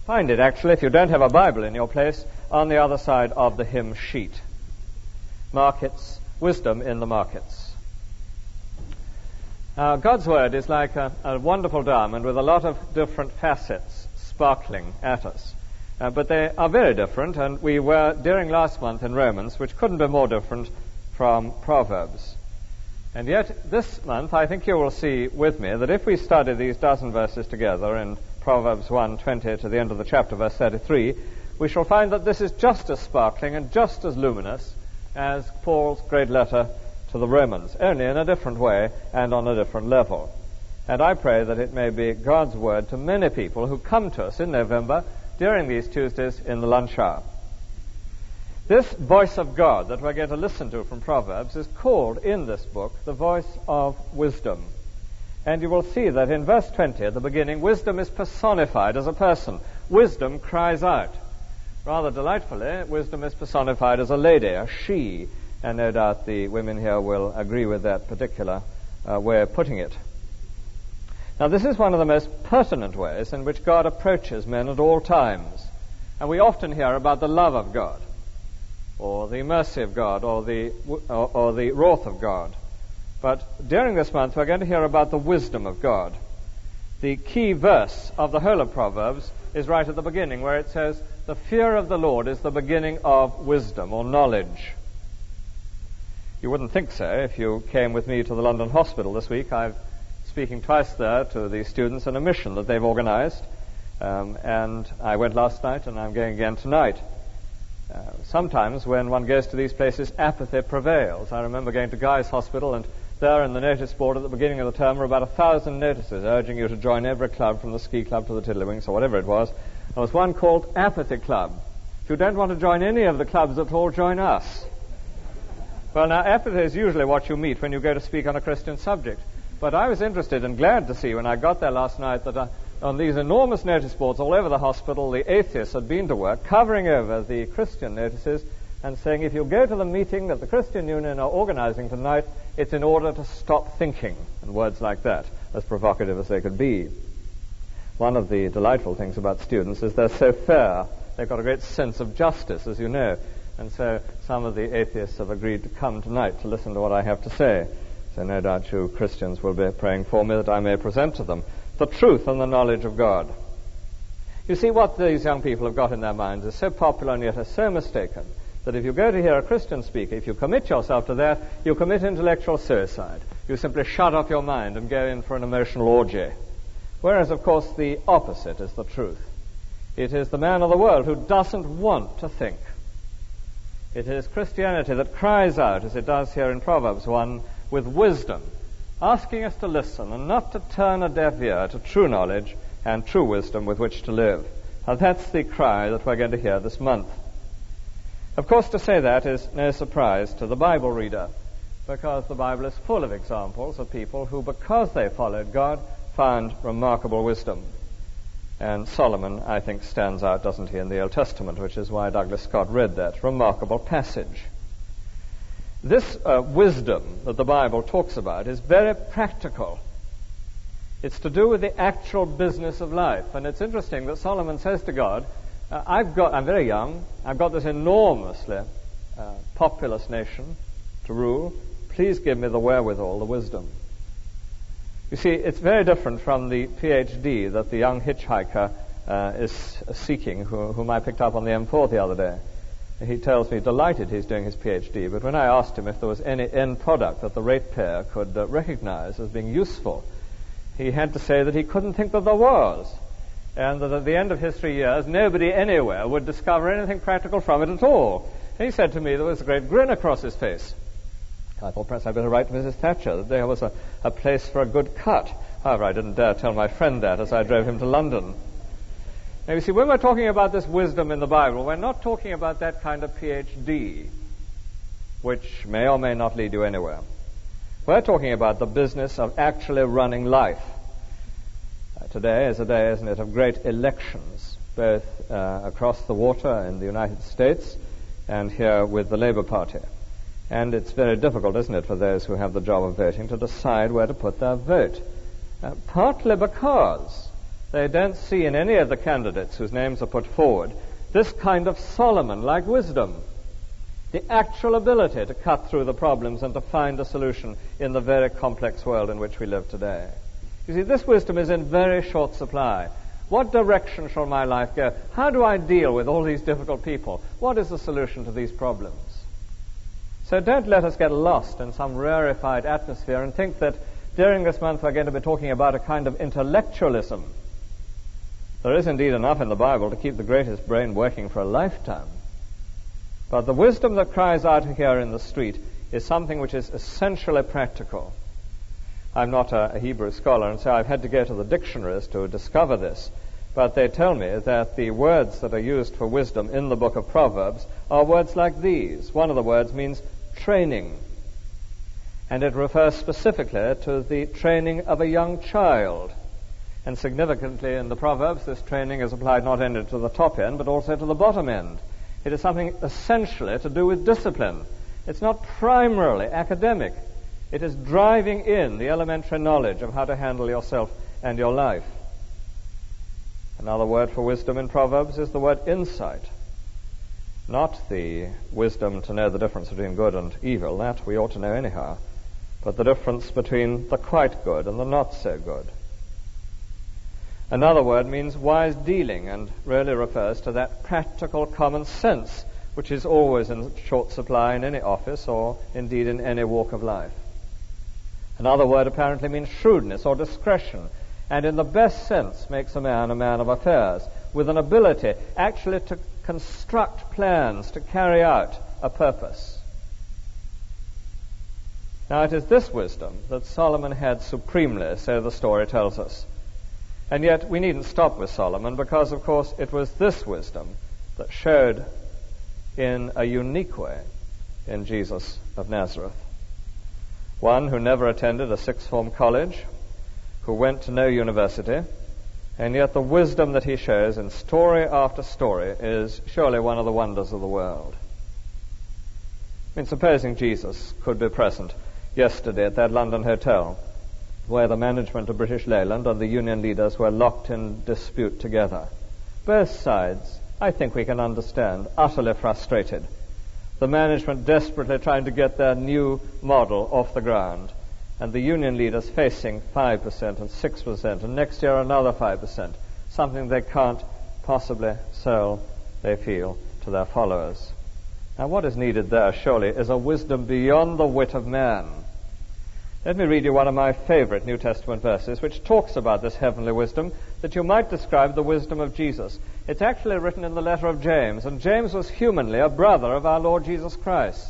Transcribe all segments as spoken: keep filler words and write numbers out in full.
find it, actually, if you don't have a Bible in your place, on the other side of the hymn sheet. Markets, wisdom in the markets. Uh, God's Word is like a, a wonderful diamond with a lot of different facets sparkling at us. Uh, but they are very different, and we were, during last month in Romans, which couldn't be more different from Proverbs. And yet, this month, I think you will see with me that if we study these dozen verses together in Proverbs one twenty to the end of the chapter, verse thirty-three, we shall find that this is just as sparkling and just as luminous as Paul's great letter to the Romans, only in a different way and on a different level. And I pray that it may be God's Word to many people who come to us in November during these Tuesdays in the lunch hour. This voice of God that we're going to listen to from Proverbs is called in this book the voice of wisdom. And you will see that in verse twenty at the beginning, wisdom is personified as a person. Wisdom cries out. Rather delightfully, wisdom is personified as a lady, a she, and no doubt the women here will agree with that particular uh, way of putting it. Now, this is one of the most pertinent ways in which God approaches men at all times. And we often hear about the love of God, or the mercy of God, or the, or, or the wrath of God. But during this month, we're going to hear about the wisdom of God. The key verse of the whole of Proverbs is right at the beginning, where it says, "The fear of the Lord is the beginning of wisdom," or knowledge. You wouldn't think so if you came with me to the London Hospital this week. I'm speaking twice there to the students in a mission that they've organized. Um, and I went last night, and I'm going again tonight. Uh, sometimes when one goes to these places, apathy prevails. I remember going to Guy's Hospital, and there in the notice board at the beginning of the term were about a thousand notices urging you to join every club, from the ski club to the Tiddlywinks or whatever it was. There was one called Apathy Club. If you don't want to join any of the clubs at all, join us. Well, now, apathy is usually what you meet when you go to speak on a Christian subject. But I was interested and glad to see when I got there last night that uh, on these enormous notice boards all over the hospital, the atheists had been to work covering over the Christian notices and saying, if you go to the meeting that the Christian Union are organizing tonight, it's in order to stop thinking, and words like that, as provocative as they could be. One of the delightful things about students is they're so fair. They've got a great sense of justice, as you know. And so some of the atheists have agreed to come tonight to listen to what I have to say. So no doubt you Christians will be praying for me that I may present to them the truth and the knowledge of God. You see, what these young people have got in their minds is so popular and yet is so mistaken that if you go to hear a Christian speak, if you commit yourself to that, you commit intellectual suicide. You simply shut off your mind and go in for an emotional orgy. Whereas, of course, the opposite is the truth. It is the man of the world who doesn't want to think. It is Christianity that cries out, as it does here in Proverbs one, with wisdom, asking us to listen and not to turn a deaf ear to true knowledge and true wisdom with which to live. Now, that's the cry that we're going to hear this month. Of course, to say that is no surprise to the Bible reader, because the Bible is full of examples of people who, because they followed God, found remarkable wisdom. And Solomon, I think, stands out, doesn't he, in the Old Testament, which is why Douglas Scott read that remarkable passage. This uh, wisdom that the Bible talks about is very practical. It's to do with the actual business of life. And it's interesting that Solomon says to God, uh, I've got, I'm very young, I've got this enormously uh, populous nation to rule. Please give me the wherewithal, the wisdom. You see, it's very different from the P H D that the young hitchhiker uh, is seeking, who, whom I picked up on the M four the other day. He tells me delighted he's doing his P H D, but when I asked him if there was any end product that the ratepayer could uh, recognize as being useful, he had to say that he couldn't think that there was, and that at the end of his three years, nobody anywhere would discover anything practical from it at all. And he said to me there was a great grin across his face. I thought perhaps I'd better write to Missus Thatcher that there was a, a place for a good cut. However, I didn't dare tell my friend that as I drove him to London. Now, you see, when we're talking about this wisdom in the Bible, we're not talking about that kind of P H D, which may or may not lead you anywhere. We're talking about the business of actually running life. Uh, today is a day, isn't it, of great elections, both uh, across the water in the United States and here with the Labour Party. And it's very difficult, isn't it, for those who have the job of voting to decide where to put their vote. Uh, partly because They don't see in any of the candidates whose names are put forward this kind of Solomon-like wisdom, the actual ability to cut through the problems and to find a solution in the very complex world in which we live today. You see, this wisdom is in very short supply. What direction shall my life go? How do I deal with all these difficult people? What is the solution to these problems? So don't let us get lost in some rarefied atmosphere and think that during this month we're going to be talking about a kind of intellectualism. There is indeed enough in the Bible to keep the greatest brain working for a lifetime. But the wisdom that cries out here in the street is something which is essentially practical. I'm not a, a Hebrew scholar, and so I've had to go to the dictionaries to discover this. But they tell me that the words that are used for wisdom in the book of Proverbs are words like these. One of the words means training, and it refers specifically to the training of a young child. And significantly in the Proverbs, this training is applied not only to the top end, but also to the bottom end. It is something essentially to do with discipline. It's not primarily academic. It is driving in the elementary knowledge of how to handle yourself and your life. Another word for wisdom in Proverbs is the word insight. Not the wisdom to know the difference between good and evil, that we ought to know anyhow, but the difference between the quite good and the not so good. Another word means wise dealing, and really refers to that practical common sense which is always in short supply in any office or indeed in any walk of life. Another word apparently means shrewdness or discretion, and in the best sense makes a man a man of affairs, with an ability actually to construct plans to carry out a purpose. Now it is this wisdom that Solomon had supremely, so the story tells us. And yet we needn't stop with Solomon, because of course it was this wisdom that showed in a unique way in Jesus of Nazareth. One who never attended a sixth form college, who went to no university, and yet the wisdom that he shows in story after story is surely one of the wonders of the world. I mean, supposing Jesus could be present yesterday at that London hotel where the management of British Leyland and the union leaders were locked in dispute together. Both sides, I think we can understand, utterly frustrated. The management desperately trying to get their new model off the ground, and the union leaders facing five percent and six percent, and next year another five percent, something they can't possibly sell, they feel, to their followers. Now what is needed there, surely, is a wisdom beyond the wit of man. Let me read you one of my favorite New Testament verses, which talks about this heavenly wisdom that you might describe the wisdom of Jesus. It's actually written in the letter of James, and James was humanly a brother of our Lord Jesus Christ.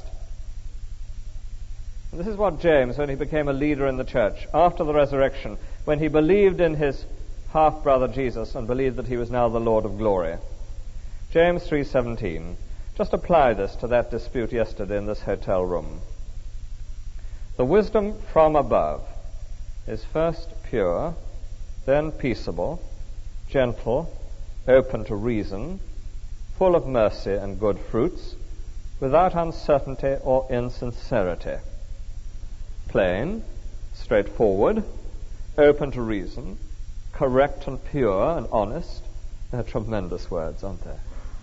And this is what James, when he became a leader in the church after the resurrection, when he believed in his half-brother Jesus and believed that he was now the Lord of glory. James three seventeen. Just apply this to that dispute yesterday in this hotel room. The wisdom from above is first pure, then peaceable, gentle, open to reason, full of mercy and good fruits, without uncertainty or insincerity. Plain, straightforward, open to reason, correct and pure and honest. They're tremendous words, aren't they?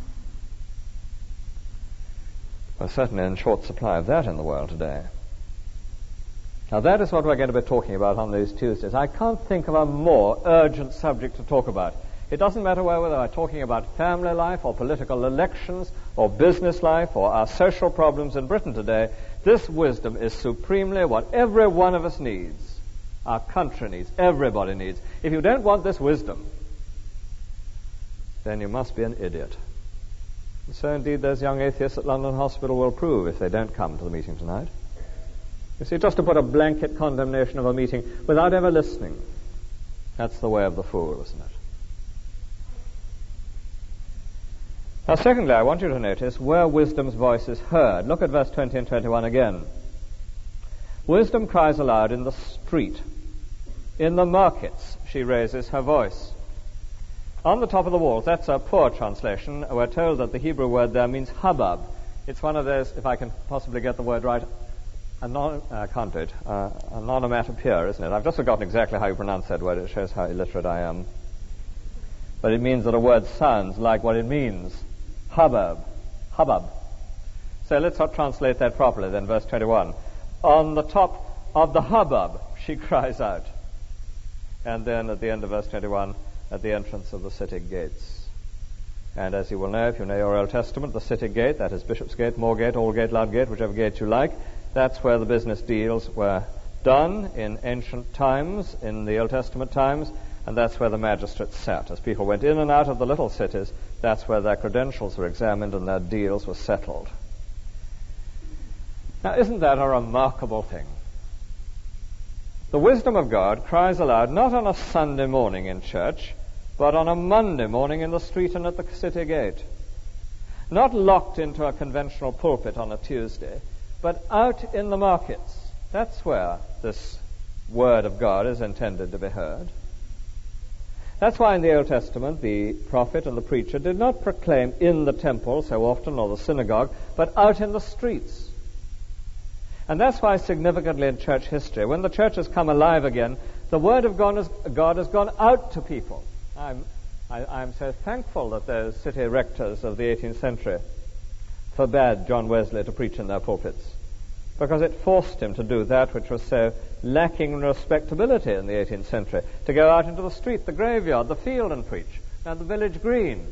We're certainly in short supply of that in the world today. Now that is what we're going to be talking about on these Tuesdays. I can't think of a more urgent subject to talk about. It doesn't matter whether we're talking about family life or political elections or business life or our social problems in Britain today. This wisdom is supremely what every one of us needs. Our country needs. Everybody needs. If you don't want this wisdom, then you must be an idiot. And so indeed those young atheists at London Hospital will prove if they don't come to the meeting tonight. You see, just to put a blanket condemnation of a meeting without ever listening, that's the way of the fool, isn't it? Now, secondly, I want you to notice where wisdom's voice is heard. Look at verse twenty and twenty-one again. Wisdom cries aloud in the street. In the markets she raises her voice. On the top of the walls, that's a poor translation. We're told that the Hebrew word there means hubbub. It's one of those, if I can possibly get the word right, anon- I can't do it, uh, onomatopoeia, isn't it? I've just forgotten exactly how you pronounce that word. It shows how illiterate I am. but it means that a word sounds like what it means. Hubbub. Hubbub. So let's not translate that properly then, verse twenty-one. On the top of the hubbub, she cries out. And then at the end of verse twenty-one, at the entrance of the city gates. And as you will know, if you know your Old Testament, the city gate, that is Bishopsgate, Moorgate, Aldgate, Ludgate, whichever gate you like, that's where the business deals were done in ancient times, in the Old Testament times, and that's where the magistrates sat. As people went in and out of the little cities, that's where their credentials were examined and their deals were settled. Now, isn't that a remarkable thing? The wisdom of God cries aloud not on a Sunday morning in church, but on a Monday morning in the street and at the city gate. Not locked into a conventional pulpit on a Tuesday, but out in the markets. That's where this word of God is intended to be heard. That's why in the Old Testament the prophet and the preacher did not proclaim in the temple so often or the synagogue, but out in the streets. And that's why significantly in church history, when the church has come alive again, the word of God has, God has gone out to people. I'm, I, I'm so thankful that those city rectors of the eighteenth century forbade John Wesley to preach in their pulpits, because it forced him to do that which was so lacking in respectability in the eighteenth century, to go out into the street, the graveyard, the field and preach, and the village green.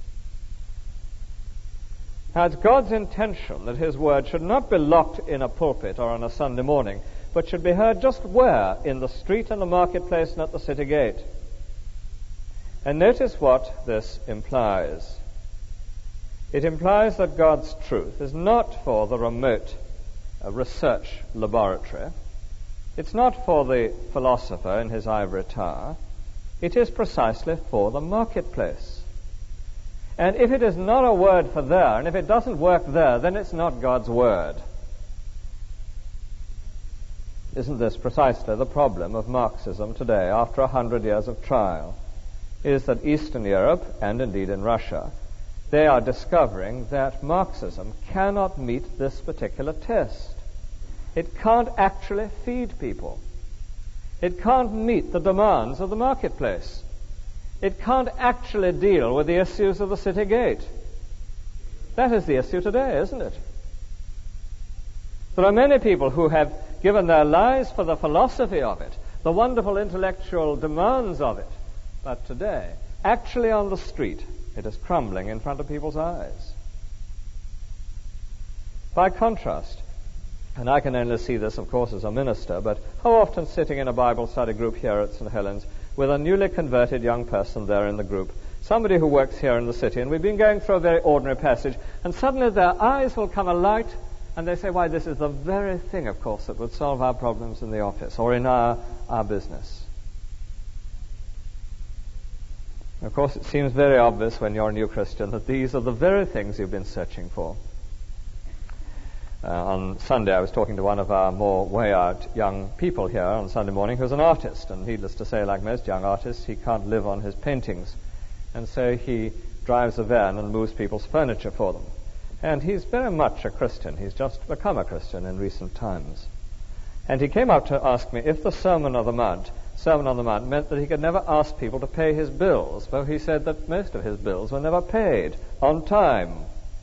Now, it's God's intention that his word should not be locked in a pulpit or on a Sunday morning, but should be heard just where? In the street and the marketplace and at the city gate. And notice what this implies. It implies that God's truth is not for the remote uh, research laboratory. It's not for the philosopher in his ivory tower. It is precisely for the marketplace. And if it is not a word for there, and if it doesn't work there, then it's not God's word. Isn't this precisely the problem of Marxism today, after a hundred years of trial? Is that Eastern Europe, and indeed in Russia, they are discovering that Marxism cannot meet this particular test. It can't actually feed people. It can't meet the demands of the marketplace. It can't actually deal with the issues of the city gate. That is the issue today, isn't it? There are many people who have given their lives for the philosophy of it, the wonderful intellectual demands of it. But today, actually on the street, it is crumbling in front of people's eyes. By contrast, and I can only see this, of course, as a minister, but how often sitting in a Bible study group here at Saint Helens with a newly converted young person there in the group, somebody who works here in the city, and we've been going through a very ordinary passage, and suddenly their eyes will come alight, and they say, why, this is the very thing, of course, that would solve our problems in the office or in our, our business. Of course, it seems very obvious when you're a new Christian that these are the very things you've been searching for. Uh, on Sunday, I was talking to one of our more way-out young people here on Sunday morning who's an artist, and needless to say, like most young artists, he can't live on his paintings. And so he drives a van and moves people's furniture for them. And he's very much a Christian. He's just become a Christian in recent times. And he came up to ask me if the Sermon on the Mount Sermon on the Mount meant that he could never ask people to pay his bills, though he said that most of his bills were never paid on time.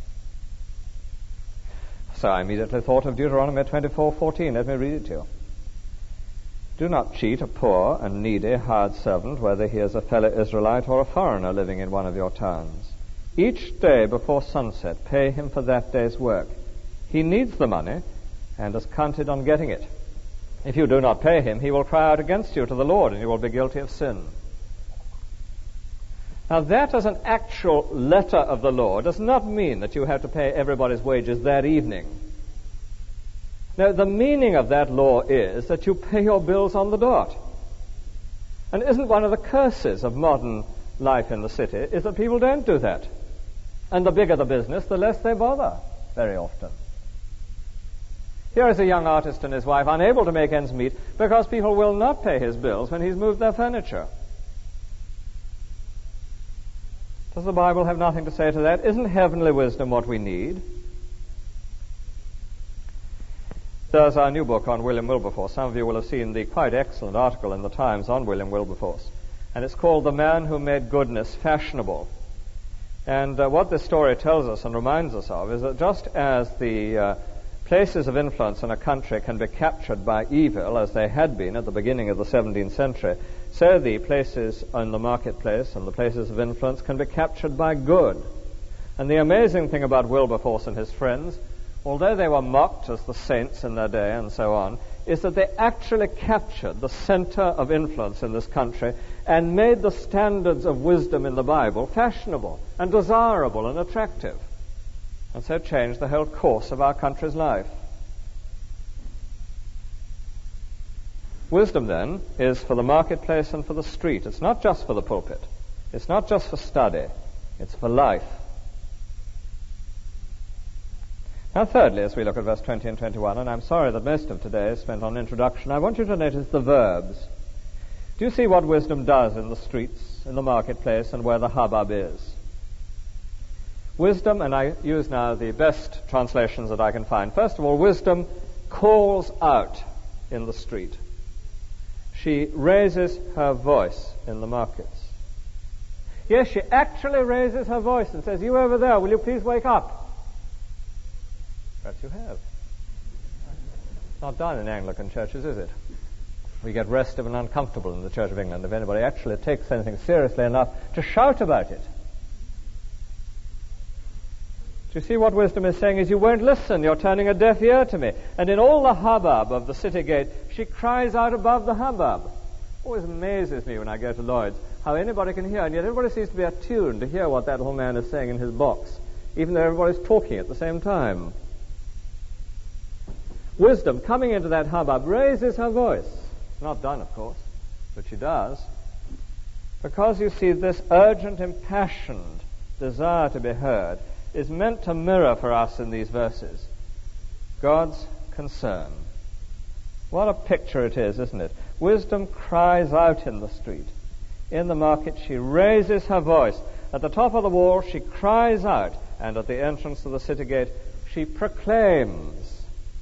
So I immediately thought of Deuteronomy twenty-four fourteen. Let me read it to you. Do not cheat a poor and needy hired servant, whether he is a fellow Israelite or a foreigner living in one of your towns. Each day before sunset, pay him for that day's work. He needs the money and has counted on getting it. If you do not pay him, he will cry out against you to the Lord, and you will be guilty of sin. Now, that as an actual letter of the law does not mean that you have to pay everybody's wages that evening. No, the meaning of that law is that you pay your bills on the dot. And isn't one of the curses of modern life in the city is that people don't do that? And the bigger the business, the less they bother, very often. Here is a young artist and his wife unable to make ends meet because people will not pay his bills when he's moved their furniture. Does the Bible have nothing to say to that? Isn't heavenly wisdom what we need? There's our new book on William Wilberforce. Some of you will have seen the quite excellent article in the Times on William Wilberforce. and it's called The Man Who Made Goodness Fashionable. And uh, what this story tells us and reminds us of is that just as the uh, places of influence in a country can be captured by evil, as they had been at the beginning of the seventeenth century, so the places in the marketplace and the places of influence can be captured by good. And the amazing thing about Wilberforce and his friends, although they were mocked as the saints in their day and so on, is that they actually captured the center of influence in this country and made the standards of wisdom in the Bible fashionable and desirable and attractive, and so changed the whole course of our country's life. Wisdom, then, is for the marketplace and for the street. It's not just for the pulpit. It's not just for study. It's for life. Now, thirdly, as we look at verse twenty and twenty-one, and I'm sorry that most of today is spent on introduction, I want you to notice the verbs. Do you see what wisdom does in the streets, in the marketplace, and where the hubbub is? Wisdom, and I use now the best translations that I can find. First of all, wisdom calls out in the street. She raises her voice in the markets. Yes, she actually raises her voice and says, "You over there, will you please wake up?" Perhaps you have. Not done in Anglican churches, is it? We get restive and uncomfortable in the Church of England if anybody actually takes anything seriously enough to shout about it. Do you see what wisdom is saying? Is you won't listen, you're turning a deaf ear to me. And in all the hubbub of the city gate, she cries out above the hubbub. Always amazes me when I go to Lloyd's how anybody can hear, and yet everybody seems to be attuned to hear what that little man is saying in his box, even though everybody's talking at the same time. Wisdom, coming into that hubbub, raises her voice. Not done, of course, but she does. Because, you see, this urgent, impassioned desire to be heard is meant to mirror for us in these verses God's concern. What a picture it is, isn't it? Wisdom cries out in the street. In the market, she raises her voice. At the top of the wall, she cries out. And at the entrance to the city gate, she proclaims.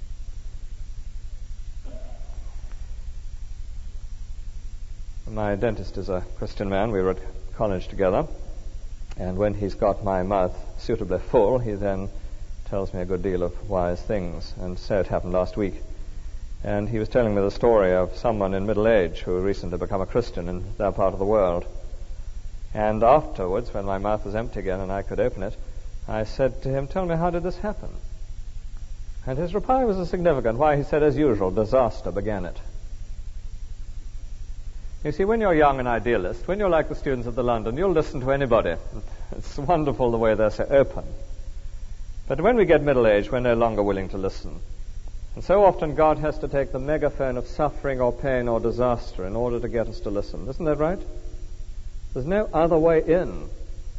My dentist is a Christian man. We were at college together. And when he's got my mouth suitably full, he then tells me a good deal of wise things. And so it happened last week. And he was telling me the story of someone in middle age who recently become a Christian in their part of the world. And afterwards, when my mouth was empty again and I could open it, I said to him, "Tell me, how did this happen?" And his reply was a significant. Why, he said, as usual, disaster began it. You see, when you're young and idealist, when you're like the students of the London, you'll listen to anybody. It's wonderful the way they're so open. But when we get middle-aged, we're no longer willing to listen. And so often God has to take the megaphone of suffering or pain or disaster in order to get us to listen. Isn't that right? There's no other way in.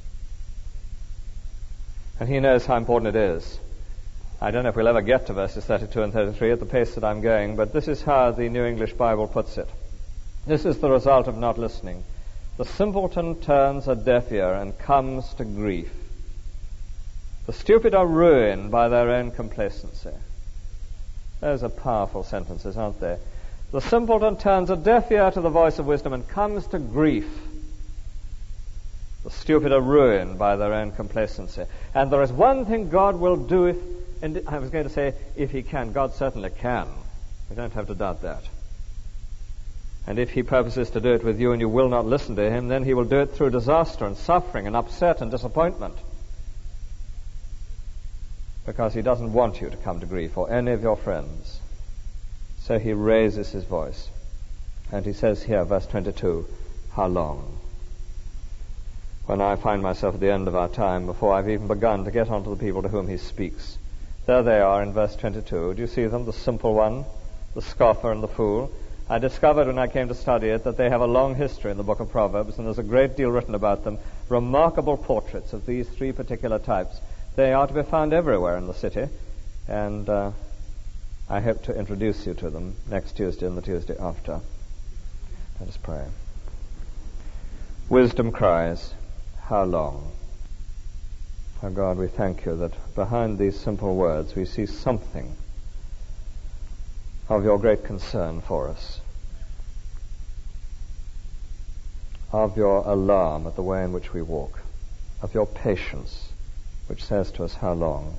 And he knows how important it is. I don't know if we'll ever get to verses thirty-two and thirty-three at the pace that I'm going, but this is how the New English Bible puts it. This is the result of not listening. The simpleton turns a deaf ear and comes to grief. The stupid are ruined by their own complacency. Those are powerful sentences, aren't they? The simpleton turns a deaf ear to the voice of wisdom and comes to grief. The stupid are ruined by their own complacency. And there is one thing God will do if, and I was going to say if he can. God certainly can. We don't have to doubt that. And if he purposes to do it with you and you will not listen to him, then he will do it through disaster and suffering and upset and disappointment. Because he doesn't want you to come to grief or any of your friends. So he raises his voice. And he says here, verse twenty-two, how long? When I find myself at the end of our time, before I've even begun to get on to the people to whom he speaks. There they are in verse twenty-two. Do you see them? The simple one, the scoffer and the fool. I discovered when I came to study it that they have a long history in the book of Proverbs, and there's a great deal written about them, remarkable portraits of these three particular types. They are to be found everywhere in the city, and uh, I hope to introduce you to them next Tuesday and the Tuesday after. Let us pray. Wisdom cries, how long? Oh God, we thank you that behind these simple words we see something of your great concern for us. of your alarm at the way in which we walk, of your patience, which says to us, how long?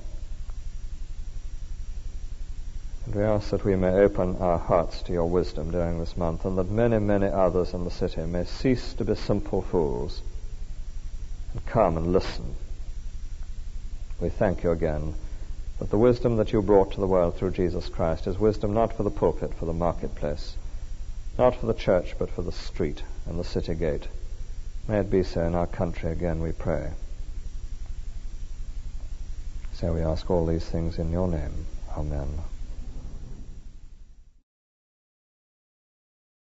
And we ask that we may open our hearts to your wisdom during this month, and that many, many others in the city may cease to be simple fools and come and listen. We thank you again that the wisdom that you brought to the world through Jesus Christ is wisdom not for the pulpit, for the marketplace, not for the church, but for the street and the city gate. May it be so in our country again, we pray. So we ask all these things in your name. Amen.